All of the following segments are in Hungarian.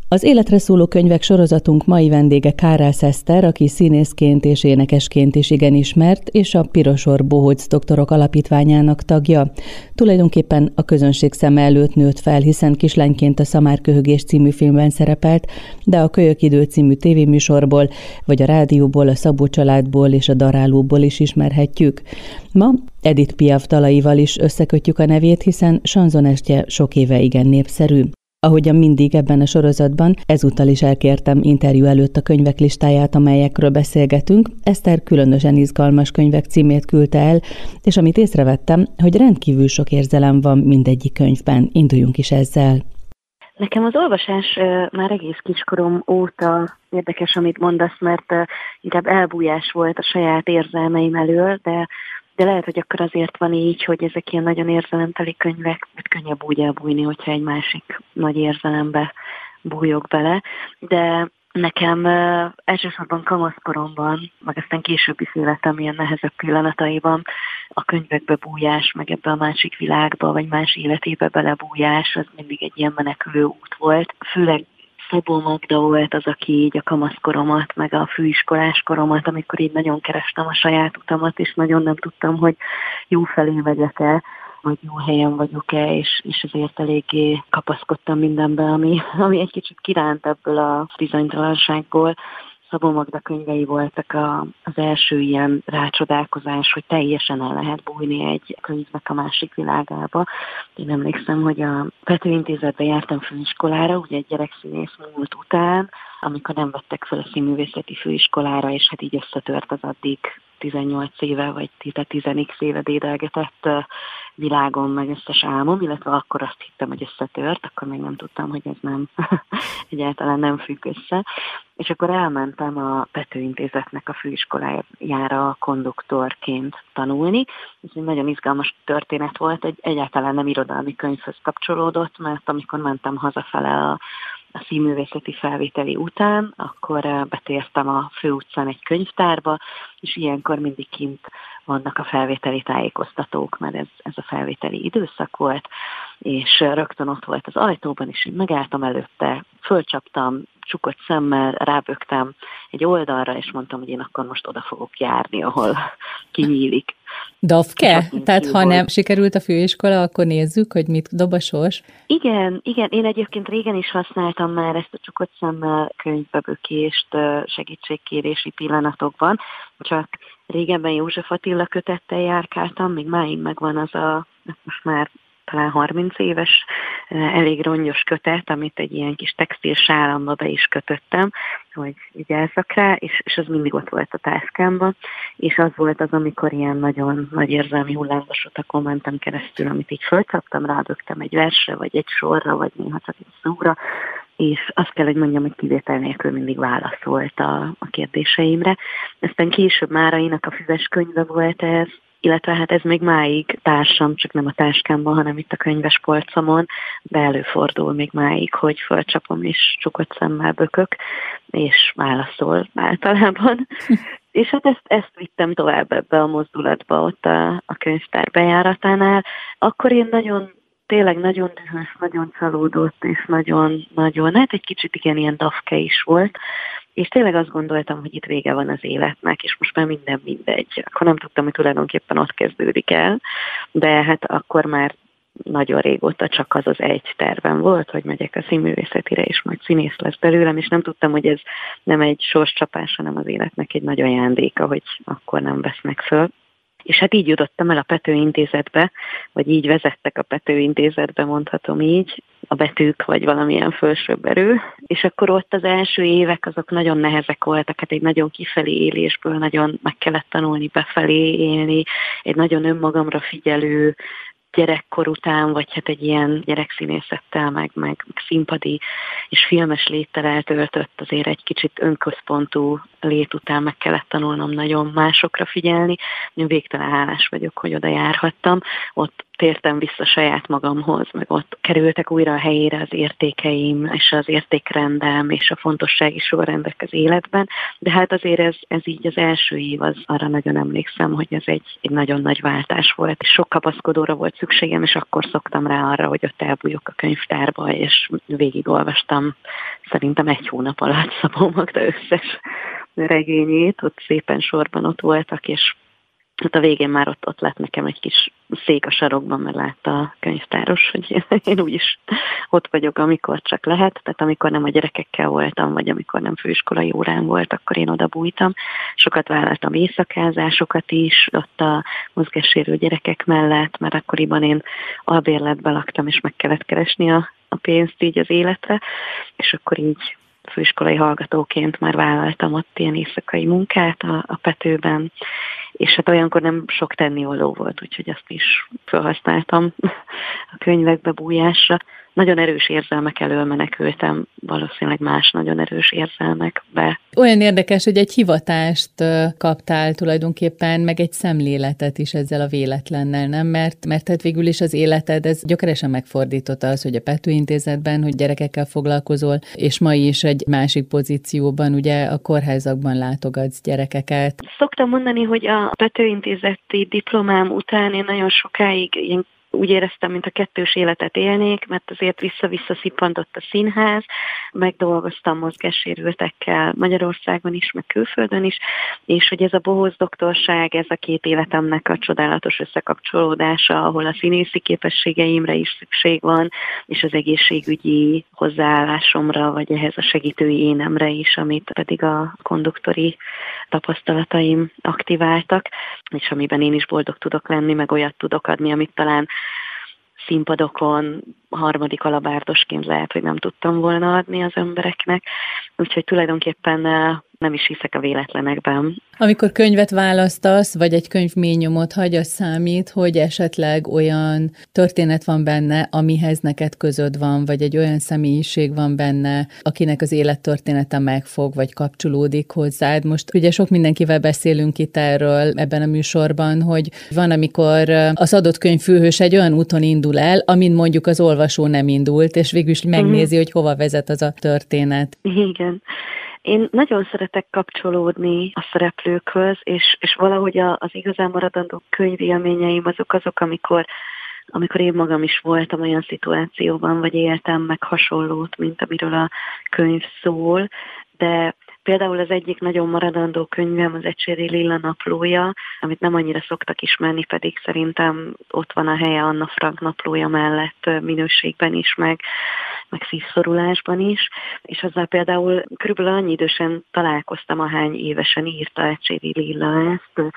Az életre szóló könyvek sorozatunk mai vendége Kárász Eszter, aki színészként és énekesként is igen ismert, és a Pirosor Bohóc Doktorok Alapítványának tagja. Tulajdonképpen a közönség szeme előtt nőtt fel, hiszen kislányként a Szamárköhögés című filmben szerepelt, de a Kölyök idő című tévéműsorból, vagy a rádióból, a Szabó családból és a Darálóból is ismerhetjük. Ma Edith Piaf dalaival is összekötjük a nevét, hiszen sanzonestje sok éve igen népszerű. Ahogyan mindig ebben a sorozatban, ezúttal is elkértem interjú előtt a könyvek listáját, amelyekről beszélgetünk. Eszter különösen izgalmas könyvek címét küldte el, és amit észrevettem, hogy rendkívül sok érzelem van mindegyik könyvben. Induljunk is ezzel. Nekem az olvasás már egész kiskorom óta érdekes, amit mondasz, mert inkább elbújás volt a saját érzelmeim elől, de lehet, hogy akkor azért van így, hogy ezek ilyen nagyon érzelemteli könyvek, mert könnyebb úgy elbújni, hogyha egy másik nagy érzelembe bújok bele. De nekem elsősorban kamaszkoromban, meg aztán későbbi életem ilyen nehezebb pillanataiban a könyvekbe bújás, meg ebbe a másik világba, vagy más életébe belebújás, az mindig egy ilyen menekülő út volt. Főleg Szabó Magda volt az, aki így a kamaszkoromat, meg a főiskolás koromat, amikor így nagyon kerestem a saját utamat, és nagyon nem tudtam, hogy jó felé megyek-e, vagy jó helyen vagyok-e, és ezért eléggé kapaszkodtam mindenbe, ami egy kicsit kiránt ebből a bizonytalanságból. Szabó Magda könyvei voltak az első ilyen rácsodálkozás, hogy teljesen el lehet bújni egy könyvnek a másik világába. Én emlékszem, hogy a Pető Intézetbe jártam főiskolára, ugye egy gyerekszínész múlt után, amikor nem vettek fel a színművészeti főiskolára, és hát így összetört az addig 18 éve, vagy 10x éve dédelgetett világon meg összes álmom, illetve akkor azt hittem, hogy összetört, akkor még nem tudtam, hogy ez nem, egyáltalán nem függ össze. És akkor elmentem a Pető Intézetnek a főiskolájára konduktorként tanulni. Ez egy nagyon izgalmas történet volt, egyáltalán nem irodalmi könyvhöz kapcsolódott, mert amikor mentem hazafele a színművészeti felvételi után, akkor betértem a főutcán egy könyvtárba, és ilyenkor mindig kint vannak a felvételi tájékoztatók, mert ez a felvételi időszak volt, és rögtön ott volt az ajtóban, és én megálltam előtte, fölcsaptam, csukott szemmel, rábögtem egy oldalra, és mondtam, hogy én akkor most oda fogok járni, ahol kinyílik. Dafke? Tehát ha nem sikerült a főiskola, akkor nézzük, hogy mit dob a sors? Igen, én egyébként régen is használtam már ezt a csukott szemmel könyvbebökést segítségkérési pillanatokban, csak régebben József Attila kötettel járkáltam, még máig megvan az most már talán 30 éves, elég rongyos kötet, amit egy ilyen kis textil sálamba be is kötöttem, hogy vigyázzak rá, és az mindig ott volt a táskámban, és az volt az, amikor ilyen nagyon nagy érzelmi hullámvasutakon mentem keresztül, amit így fölcsaptam, rádögtem egy versre, vagy egy sorra, vagy néha csak egy szóra, és azt kell, hogy mondjam, hogy kivétel nélkül mindig válaszolt a kérdéseimre. Aztán később Márainak a Füves könyve volt ez, illetve hát ez még máig társam, csak nem a táskámban, hanem itt a könyvespolcomon, de előfordul még máig, hogy fölcsapom és csukott szemmel bökök, és válaszol általában. És hát ezt vittem tovább ebbe a mozdulatba ott a könyvtár bejáratánál. Akkor én tényleg nagyon dühös, nagyon csalódott, és nagyon, hát egy kicsit igen, ilyen dafke is volt, és tényleg azt gondoltam, hogy itt vége van az életnek, és most már minden mindegy. Akkor nem tudtam, hogy tulajdonképpen ott kezdődik el, de hát akkor már nagyon régóta csak az egy tervem volt, hogy megyek a színművészetire, és majd színész lesz belőlem, és nem tudtam, hogy ez nem egy sorscsapás, hanem az életnek egy nagy ajándéka, hogy akkor nem vesznek föl. És hát így jutottam el a Pető Intézetbe, vagy így vezettek a Pető Intézetbe, mondhatom így, a betűk, vagy valamilyen felsőbb erő. És akkor ott az első évek azok nagyon nehezek voltak, hát egy nagyon kifelé élésből nagyon meg kellett tanulni befelé élni, egy nagyon önmagamra figyelő gyerekkor után, vagy hát egy ilyen gyerekszínészettel, meg színpadi és filmes léttel eltöltött, azért egy kicsit önközpontú lét után meg kellett tanulnom nagyon másokra figyelni. Én végtelen hálás vagyok, hogy oda járhattam. Ott tértem vissza saját magamhoz, meg ott kerültek újra a helyére az értékeim, és az értékrendem, és a fontossági sorrendek az életben, de hát azért ez így az első év, az arra nagyon emlékszem, hogy ez egy nagyon nagy váltás volt, és sok kapaszkodóra volt szükségem, és akkor szoktam rá arra, hogy ott elbújok a könyvtárba, és végigolvastam szerintem 1 hónap alatt Szabó Magda összes regényét, ott szépen sorban ott voltak, és hát a végén már ott lett nekem egy kis szék a sarokban, mert látta a könyvtáros, hogy én úgyis ott vagyok, amikor csak lehet, tehát amikor nem a gyerekekkel voltam, vagy amikor nem főiskolai órán volt, akkor én oda bújtam. Sokat vállaltam éjszakázásokat is, ott a mozgássérült gyerekek mellett, mert akkoriban én albérletben laktam, és meg kellett keresni a pénzt így az életre, és akkor így főiskolai hallgatóként már vállaltam ott ilyen éjszakai munkát a Petőben, és hát olyankor nem sok tennivaló volt, úgyhogy azt is felhasználtam a könyvekbe bújásra. Nagyon erős érzelmek elől menekültem, valószínűleg más nagyon erős érzelmekbe. Olyan érdekes, hogy egy hivatást kaptál tulajdonképpen, meg egy szemléletet is ezzel a véletlennel, nem? Mert hát végül is az életed, ez gyökeresen megfordította az, hogy a Pető Intézetben, hogy gyerekekkel foglalkozol, és ma is egy másik pozícióban, ugye a kórházakban látogatsz gyerekeket. Szoktam mondani, hogy a Pető Intézeti diplomám után én nagyon sokáig ilyen úgy éreztem, mint a kettős életet élnék, mert azért vissza-vissza szippantott a színház, megdolgoztam mozgássérültekkel Magyarországon is, meg külföldön is, és hogy ez a bohóc doktorság, ez a 2 életemnek a csodálatos összekapcsolódása, ahol a színészi képességeimre is szükség van, és az egészségügyi hozzáállásomra, vagy ehhez a segítői énemre is, amit pedig a konduktori tapasztalataim aktiváltak, és amiben én is boldog tudok lenni, meg olyat tudok adni, amit talán színpadokon 3. alabárdosként lehet, hogy nem tudtam volna adni az embereknek. Úgyhogy tulajdonképpen nem is hiszek a véletlenekben. Amikor könyvet választasz, vagy egy könyv mély nyomot hagy, az számít, hogy esetleg olyan történet van benne, amihez neked közöd van, vagy egy olyan személyiség van benne, akinek az élettörténete megfog, vagy kapcsolódik hozzád. Most ugye sok mindenkivel beszélünk itt erről ebben a műsorban, hogy van, amikor az adott könyv főhős egy olyan úton indul el, amin mondjuk az olvasó nem indult, és végül is megnézi, hogy hova vezet az a történet. Igen. Én nagyon szeretek kapcsolódni a szereplőkhöz, és valahogy az igazán maradandó könyvélményeim azok, amikor én magam is voltam olyan szituációban, vagy éltem meg hasonlót, mint amiről a könyv szól, de például az egyik nagyon maradandó könyvem az Ecséri Lilla naplója, amit nem annyira szoktak ismerni, pedig szerintem ott van a helye Anna Frank naplója mellett minőségben is, meg szívszorulásban is, és azzal például körülbelül annyi idősen találkoztam, ahány évesen írta Ecséri Lilla ezt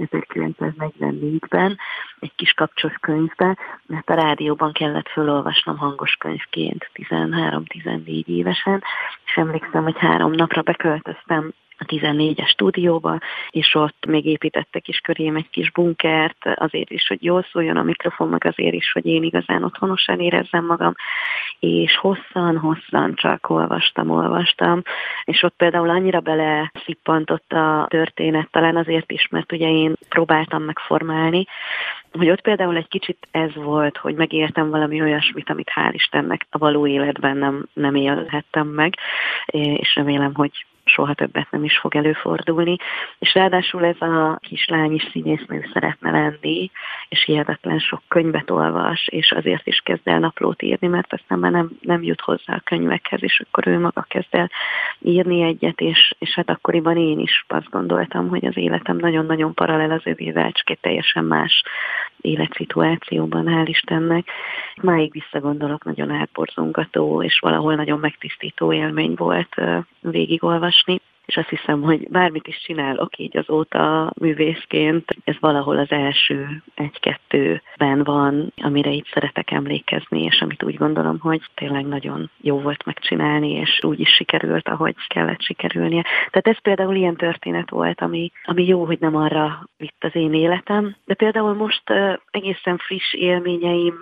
1944-ben, egy kis kapcsos könyvben, mert a rádióban kellett felolvasnom hangos könyvként 13-14 évesen, és emlékszem, hogy 3 napra beköltöztem a 14-es stúdióba, és ott még építettek is körém egy kis bunkert, azért is, hogy jól szóljon a mikrofon, meg azért is, hogy én igazán otthonosan érezzem magam, és hosszan csak olvastam, és ott például annyira bele szippantott a történet, talán azért is, mert ugye én próbáltam megformálni, hogy ott például egy kicsit ez volt, hogy megéltem valami olyasmit, amit hál' Istennek a való életben nem élhettem meg, és remélem, hogy soha többet nem is fog előfordulni. És ráadásul ez a kislány is színésznő szeretne lenni, és hihetetlen sok könyvet olvas, és azért is kezd el naplót írni, mert aztán már nem jut hozzá a könyvekhez, és akkor ő maga kezd el írni egyet, és hát akkoriban én is azt gondoltam, hogy az életem nagyon-nagyon paralel az övével, csak egy teljesen más életszituációban, hál' Istennek. Máig visszagondolok, nagyon átborzongató, és valahol nagyon megtisztító élmény volt végigolvasni. És azt hiszem, hogy bármit is csinálok így azóta művészként, ez valahol az első 1-2-ben van, amire így szeretek emlékezni, és amit úgy gondolom, hogy tényleg nagyon jó volt megcsinálni, és úgy is sikerült, ahogy kellett sikerülnie. Tehát ez például ilyen történet volt, ami jó, hogy nem arra vitt az én életem, de például most egészen friss élményeim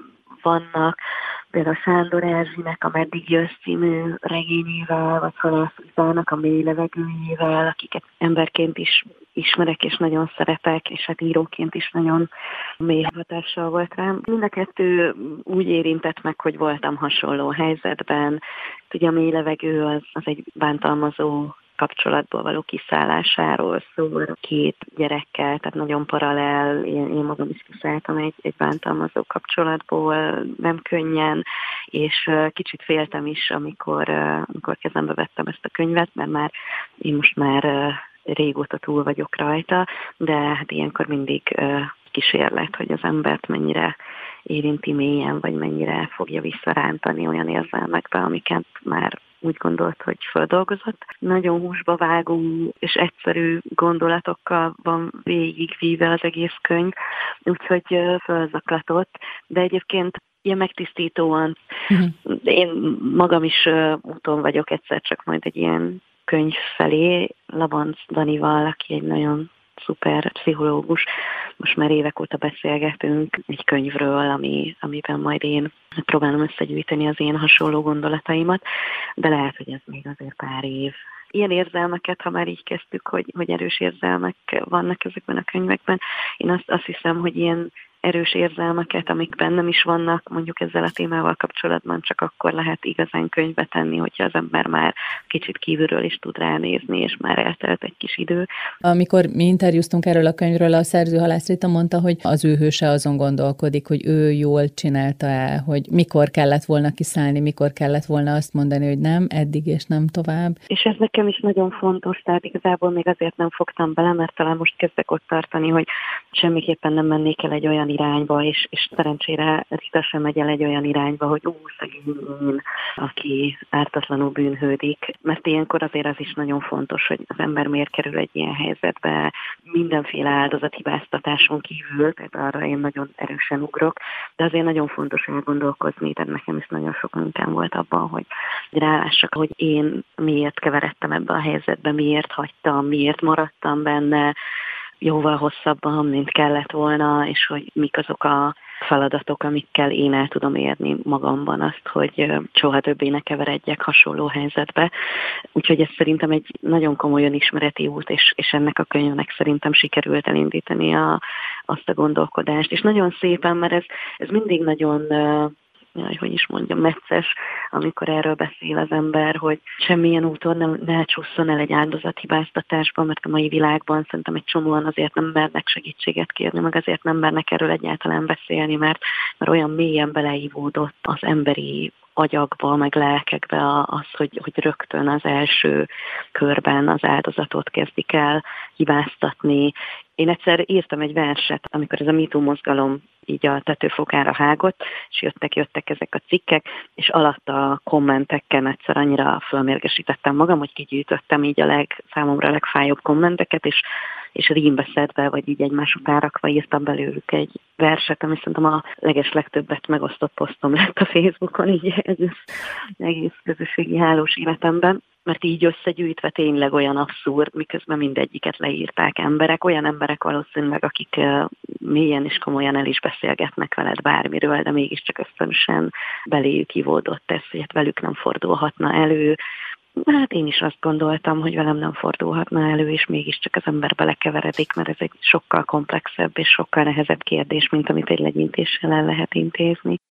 vannak, például Sándor Erzsinek a Meddig jössz című regényével, vagy Halász Zsának a Mély levegőjével, akiket emberként is ismerek és nagyon szeretek, és hát íróként is nagyon mély hatással volt rám. Mind a kettő úgy érintett meg, hogy voltam hasonló helyzetben. Ugye a Mély levegő az egy bántalmazó kapcsolatból való kiszállásáról szól, 2 gyerekkel, tehát nagyon paralel, én magam is kiszálltam egy bántalmazó kapcsolatból, nem könnyen, és kicsit féltem is, amikor kezembe vettem ezt a könyvet, mert én most már régóta túl vagyok rajta, de hát ilyenkor mindig kísérlet, hogy az embert mennyire érinti mélyen, vagy mennyire fogja visszarántani olyan érzelmekbe, amiket már úgy gondolt, hogy földolgozott. Nagyon húsba vágó és egyszerű gondolatokkal van végigvíve az egész könyv, úgyhogy fölzaklatott, de egyébként ilyen megtisztítóan. Én magam is úton vagyok egyszer csak majd egy ilyen könyv felé, Labanc Danival, aki egy nagyon szuper pszichológus. Most már évek óta beszélgetünk egy könyvről, amiben majd én próbálom összegyűjteni az én hasonló gondolataimat, de lehet, hogy ez még azért pár év. Ilyen érzelmeket, ha már így kezdtük, hogy erős érzelmek vannak ezekben a könyvekben, én azt hiszem, hogy ilyen erős érzelmeket, amik bennem is vannak, mondjuk ezzel a témával kapcsolatban csak akkor lehet igazán könyvbe tenni, hogyha az ember már kicsit kívülről is tud ránézni, és már eltelt egy kis idő. Amikor mi interjúztunk erről a könyvről, a szerző Halász Rita mondta, hogy az ő hőse azon gondolkodik, hogy ő jól csinálta el, hogy mikor kellett volna kiszállni, mikor kellett volna azt mondani, hogy nem, eddig és nem tovább. És ez nekem is nagyon fontos, tehát igazából még azért nem fogtam bele, mert talán most kezdek ott tartani, hogy semmiképpen nem mennék el egy olyan irányba, és szerencsére Rita sem megy el egy olyan irányba, hogy szegény én, aki ártatlanul bűnhődik, mert ilyenkor azért az is nagyon fontos, hogy az ember miért kerül egy ilyen helyzetbe, mindenféle áldozathibáztatáson kívül, tehát arra én nagyon erősen ugrok, de azért nagyon fontos elgondolkozni, tehát nekem is nagyon sok munkám volt abban, hogy rálássak, hogy én miért keveredtem ebbe a helyzetbe, miért hagytam, miért maradtam benne, jóval hosszabban, mint kellett volna, és hogy mik azok a feladatok, amikkel én el tudom érni magamban azt, hogy soha többé ne keveredjek hasonló helyzetbe. Úgyhogy ez szerintem egy nagyon komoly önismereti út, és ennek a könyvnek szerintem sikerült elindítani azt a gondolkodást. És nagyon szépen, mert ez mindig nagyon necces, amikor erről beszél az ember, hogy semmilyen úton ne csúszson el egy áldozathibáztatásba, mert a mai világban szerintem egy csomóan azért nem mernek segítséget kérni, meg azért nem mernek erről egyáltalán beszélni, mert olyan mélyen beleívódott az emberi agyakba, meg lelkekbe az, hogy rögtön az első körben az áldozatot kezdik el hibáztatni. Én egyszer írtam egy verset, amikor ez a MeToo mozgalom így a tetőfokára hágott, és jöttek ezek a cikkek, és alatt a kommenteken egyszer annyira fölmérgesítettem magam, hogy kigyűjtöttem így számomra a legfájóbb kommenteket, és rímbe szedve, vagy így egymás után rakva írtam belőlük egy verset, ami szerintem a legtöbbet megosztott posztom lett a Facebookon, így egész közösségi hálós életemben, mert így összegyűjtve tényleg olyan abszurd, miközben mindegyiket leírták emberek, olyan emberek valószínűleg, akik mélyen és komolyan el is beszélgetnek veled bármiről, de mégiscsak ösztönösen beléjük ivódott ez, hogy hát velük nem fordulhatna elő. Hát én is azt gondoltam, hogy velem nem fordulhatna elő, és mégiscsak az ember belekeveredik, mert ez egy sokkal komplexebb és sokkal nehezebb kérdés, mint amit egy legyintéssel el lehet intézni.